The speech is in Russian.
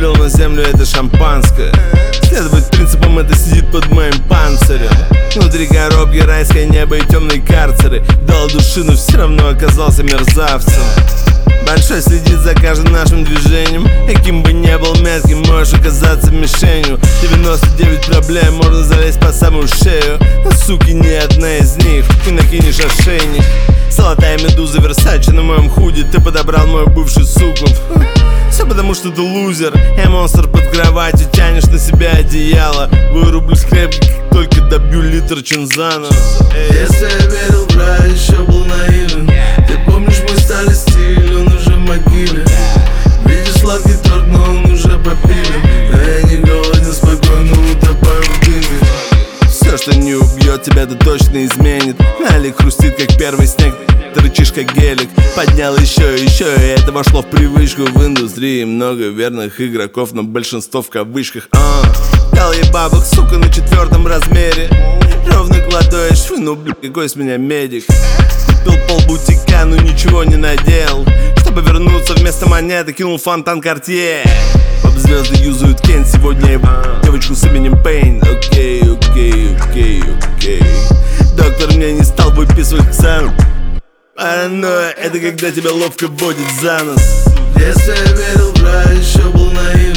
вылил на землю это шампанское. Следовать принципам, это сидит под моим панцирем. Внутри коробки райское небо и темные карцеры. Дал души, но все равно оказался мерзавцем. Большой следит за каждым нашим движением. Каким бы ни был метким, можешь оказаться мишенью. 99 проблем, можно залезть по самую шею. Но, суки, ни одна из них ты накинешь ошейник. Золотая медуза Версаче на моем худи. Ты подобрал мою бывшую суку. Все потому, что ты лузер. Я монстр под кроватью, тянешь на себя одеяло. Вырублюсь крепко, как только добью литр чинзана. Если я верил в рай, еще был наивен. Ты помнишь мой стали стиль, он уже в могиле. Видишь сладкий торт, но он уже попилен. А я не голоден, спокойно утопаю в дыме. Все, что не убьет тебя, это точно изменит. Налик хрустит, как первый снег. Ты рычишь, как гелик. Поднял еще и еще, и это вошло в привычку. В индустрии много верных игроков, но большинство в кавычках. Дал ей бабок, сука, на 4-м размере. Ровно кладу я швы, ну блин, какой с меня медик. Купил полбутика, но ничего не надел. Чтобы вернуться, вместо монеты кинул фонтан Картье. Поп-звезды юзают Кен, сегодня я девочку с именем Пейн. Окей. Доктор мне не стал выписывать сам. Паранойя — это когда тебя ловко водит за нос. Если я верил в рай, еще был наивен.